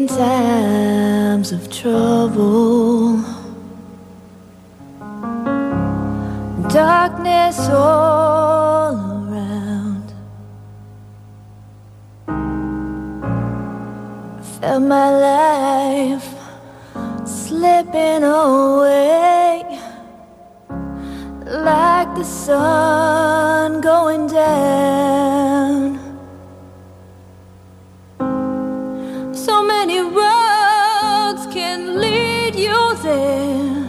in times of trouble, darkness all around, I felt my life slipping away, like the sun going down. So many roads can lead you there.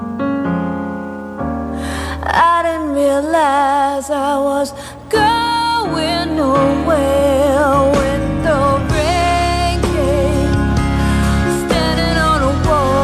I didn't realize I was going nowhere when the rain came, standing on the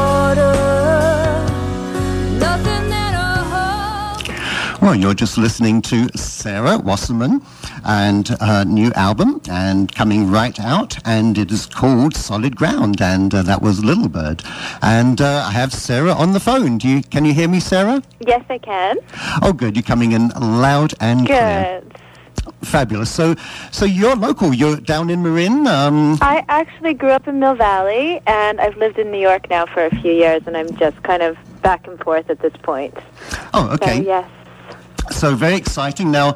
water, nothing that I hope. Well, you're just listening to Sarah Wasserman and her new album, and coming right out, and it is called Solid Ground, and that was Little Bird. And I have Sarah on the phone. Can you hear me, Sarah? Yes, I can. Oh, good. You're coming in loud and clear. Good. Fabulous. So you're local. You're down in Marin. I actually grew up in Mill Valley, and I've lived in New York now for a few years, and I'm just kind of back and forth at this point. Oh, okay. So, yes. So very exciting. Now,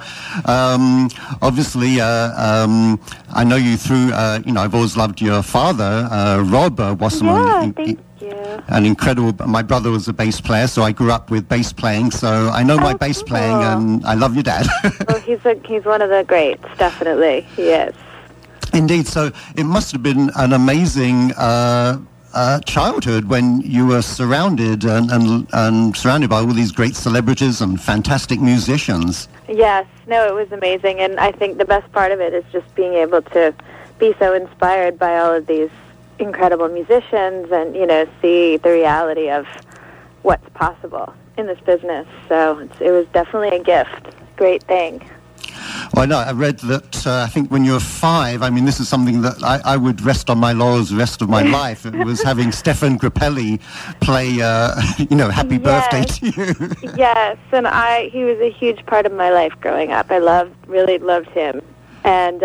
obviously, I know you through, I've always loved your father, Rob Wasserman. Yeah, thank you. An incredible, my brother was a bass player, so I grew up with bass playing, so I know my bass playing, and I love your dad. Well, he's one of the greats, definitely. He is. Indeed. So it must have been an amazing childhood when you were surrounded and surrounded by all these great celebrities and fantastic musicians. Yes, no, it was amazing, and I think the best part of it is just being able to be so inspired by all of these incredible musicians and, see the reality of what's possible in this business. So it was definitely a gift. Great thing. Well, I know. I read that, I think when you were 5, I mean, this is something that I would rest on my laurels the rest of my life. It was having Stefan Grappelli play, Happy Birthday to You. Yes, and he was a huge part of my life growing up. I really loved him. And,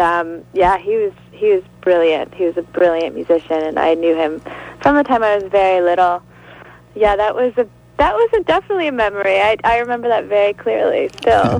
he was brilliant. He was a brilliant musician, and I knew him from the time I was very little. Yeah, that was definitely a memory. I remember that very clearly still.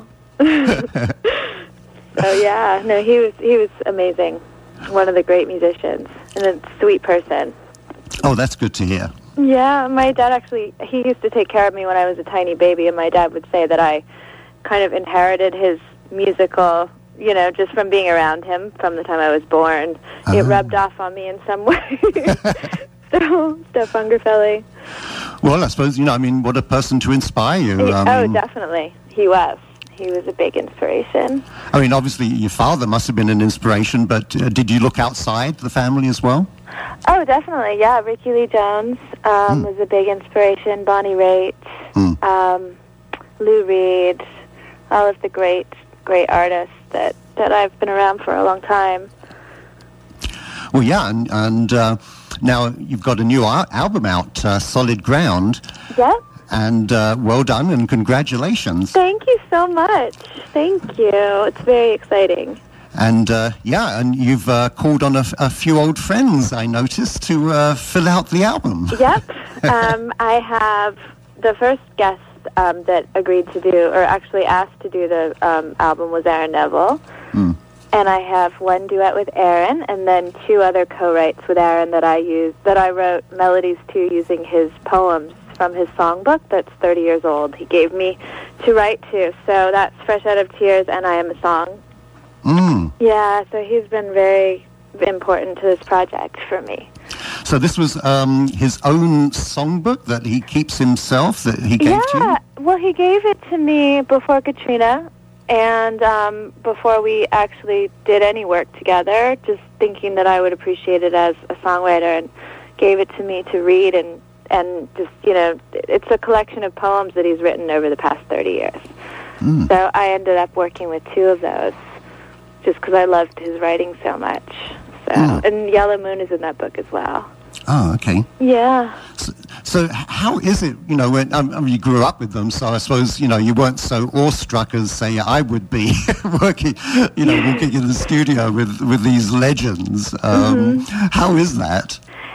So yeah, no, he was amazing. One of the great musicians and a sweet person. Oh, that's good to hear. Yeah, my dad he used to take care of me when I was a tiny baby, and my dad would say that I kind of inherited his musical, just from being around him from the time I was born. It rubbed off on me in some way. So, Stefan Grappelli. Well, I suppose, what a person to inspire you. Definitely. He was. He was a big inspiration. I mean, obviously, your father must have been an inspiration, but did you look outside the family as well? Oh, definitely, yeah. Ricky Lee Jones was a big inspiration. Bonnie Raitt, Lou Reed, all of the great artists that I've been around for a long time. Well, yeah, and now you've got a new album out, Solid Ground. Yeah. And well done, and congratulations. Thank you so much. Thank you. It's very exciting. And and you've called on a few old friends, I noticed, to fill out the album. Yep. I have the first guest that agreed to do, or actually asked to do the album, was Aaron Neville. And I have one duet with Aaron, and then 2 other co-writes with Aaron that I wrote melodies to using his poems from his songbook that's 30 years old. He gave me to write to. So that's Fresh Out of Tears and I Am a Song. Yeah, so he's been very important to this project for me. So this was his own songbook that he keeps himself, that he gave to you? Yeah, well, he gave it to me before Katrina, and before we actually did any work together, just thinking that I would appreciate it as a songwriter, and gave it to me to read, and just, it's a collection of poems that he's written over the past 30 years. So I ended up working with 2 of those, just because I loved his writing so much. So, and Yellow Moon is in that book as well. Oh, okay. Yeah. So how is it, when you grew up with them, so I suppose, you weren't so awestruck as, say, I would be walking in the studio with these legends. How is that?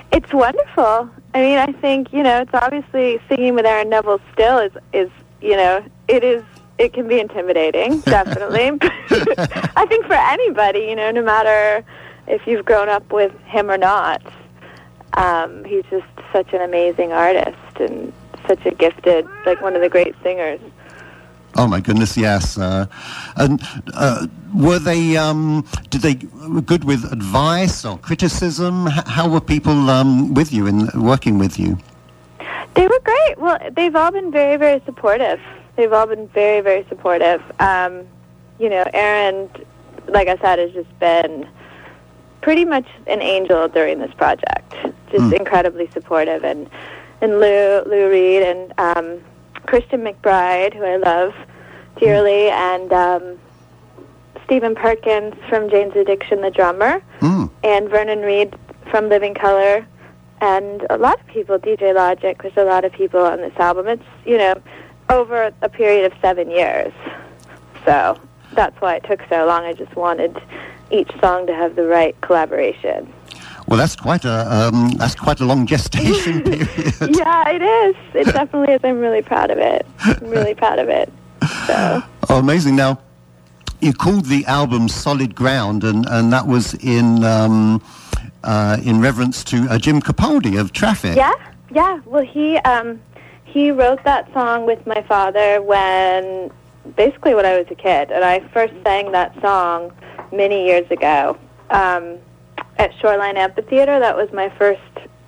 It's wonderful. I mean, I think, it's obviously singing with Aaron Neville still is it can be intimidating, definitely. I think for anybody, no matter if you've grown up with him or not, he's just such an amazing artist and such a gifted, one of the great singers. Oh my goodness, yes. And were they? Did they good with advice or criticism? How were people with you in working with you? They were great. Well, they've all been very, very supportive. They've all been very, very supportive. Aaron, like I said, has just been pretty much an angel during this project. Just incredibly supportive, and Lou Reed and Christian McBride, who I love dearly, and Stephen Perkins from Jane's Addiction, the drummer, and Vernon Reed from Living Colour, and a lot of people, DJ Logic. There's a lot of people on this album. It's, over a period of 7 years. So that's why it took so long. I just wanted each song to have the right collaboration. Well, that's quite a long gestation period. Yeah, it is. It definitely is. I'm really proud of it. So. Oh, amazing! Now, you called the album "Solid Ground," and that was in reverence to Jim Capaldi of Traffic. Yeah. Well, he wrote that song with my father when I was a kid, and I first sang that song many years ago. At Shoreline Amphitheater. That was my first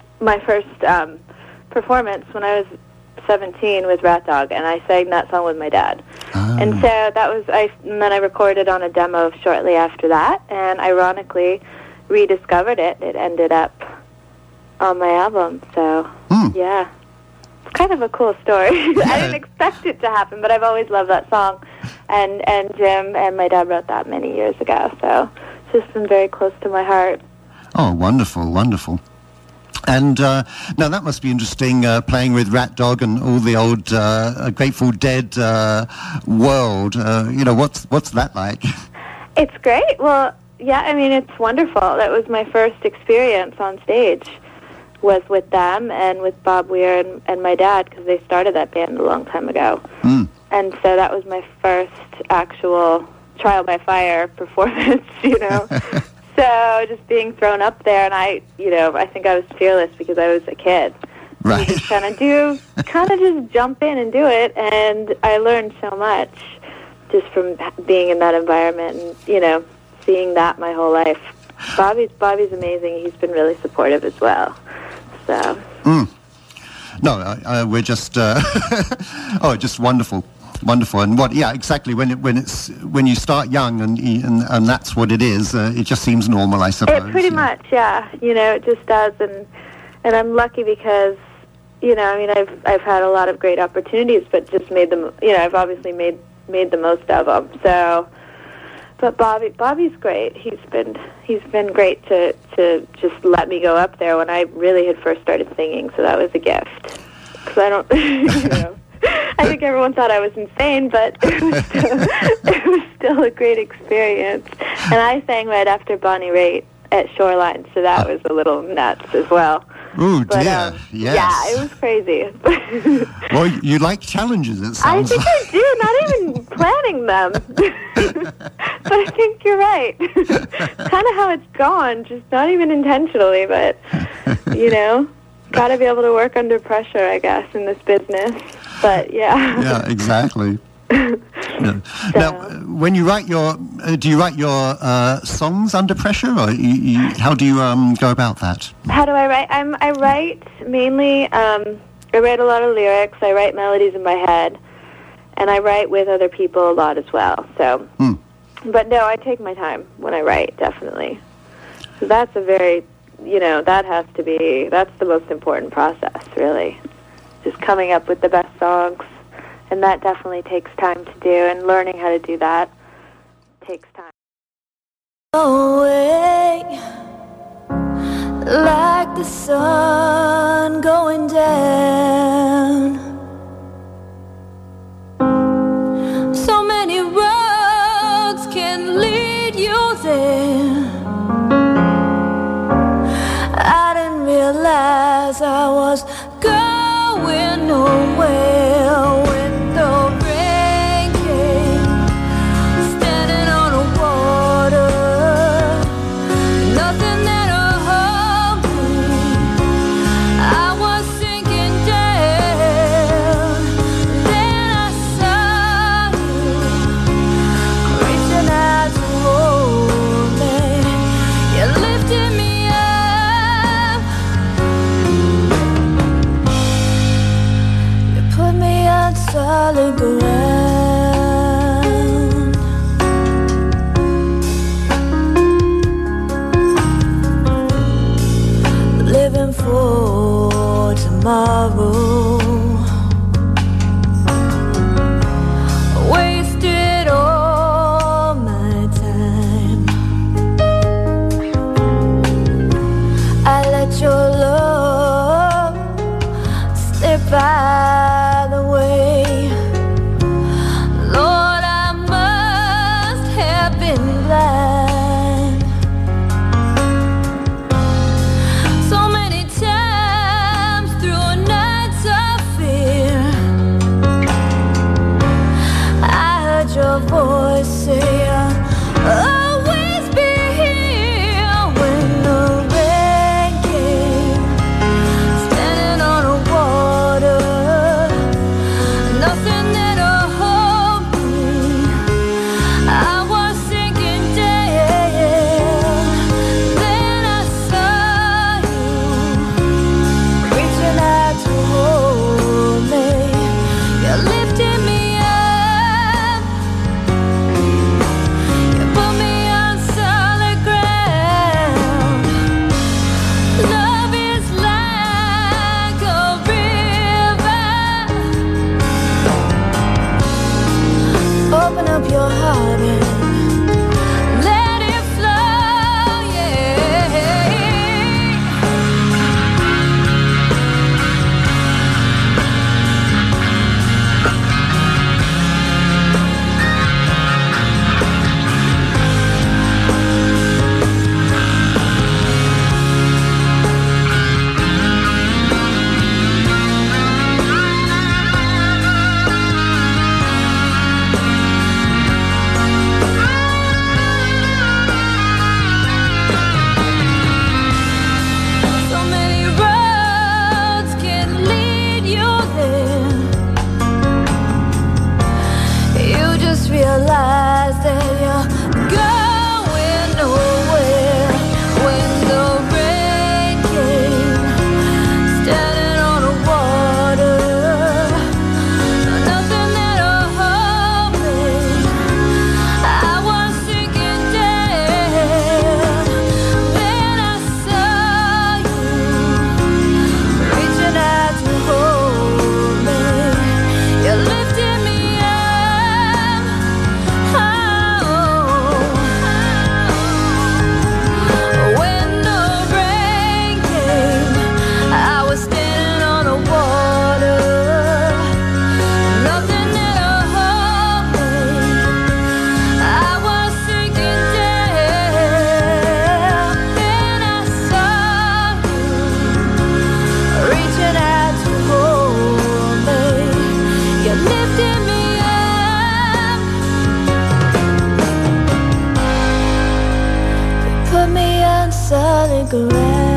performance when I was 17 with Rat Dog, and I sang that song with my dad. And so that was and then I recorded on a demo shortly after that, and ironically rediscovered it. It ended up on my album. So yeah, it's kind of a cool story. Yeah. I didn't expect it to happen, but I've always loved that song, and Jim and my dad wrote that many years ago. So it's just been very close to my heart. Oh, wonderful. And now that must be interesting, playing with Rat Dog and all the old Grateful Dead world. What's that like? It's great. Well, yeah, I mean, it's wonderful. That was my first experience on stage, was with them and with Bob Weir and my dad, because they started that band a long time ago. And so that was my first actual trial by fire performance, So just being thrown up there, and I think I was fearless because I was a kid. Right. You just kind of just jump in and do it, and I learned so much just from being in that environment and, seeing that my whole life. Bobby's amazing. He's been really supportive as well. So. No, we're just, just wonderful. Wonderful. And exactly, when you start young and that's what it is, it just seems normal, I suppose. It pretty much, yeah. It just does, and I'm lucky because, I've had a lot of great opportunities, but just made them, I've obviously made the most of them. So, but Bobby's great. He's been great to just let me go up there when I really had first started singing. So that was a gift. Because I don't, I think everyone thought I was insane, but it was still a great experience. And I sang right after Bonnie Raitt at Shoreline, so that was a little nuts as well. Oh, dear, yes. Yeah, it was crazy. Well, you like challenges, it sounds like. I think I do, not even planning them. But I think you're right. Kind of how it's gone, just not even intentionally, but, got to be able to work under pressure, I guess, in this business. But, yeah. Yeah, exactly. Yeah. So. Now, when you write do you write your songs under pressure, or how do you go about that? How do I write? I write mainly, I write a lot of lyrics, I write melodies in my head, and I write with other people a lot as well. So, but no, I take my time when I write, definitely. So that's a very, that's the most important process, really. Just coming up with the best songs. And that definitely takes time to do, and learning how to do that takes time. Away, like the sun going down. So many roads can lead you there. I didn't realize me blind. So many times through nights of fear, I heard your voice say, always be here. When the rain came, standing on the water, nothing that'll hold me. I was sinking down. Then I saw you reaching out to hold me. You lifted me up. You put me on solid ground. Love is like a river. Open up your heart and let it flow, yeah. So many roads can lead you there. You just realize that you're going nowhere. When the rain came, standing on the water, nothing that'll hold me. I was sinking down. Then I saw you reaching out to hold me. You lifted me up. When the rain came, I was standing on the water. Nothing that'll hold me. I was sinking down. Then I saw you reaching out to hold me. You lifted me up. You put me on solid ground.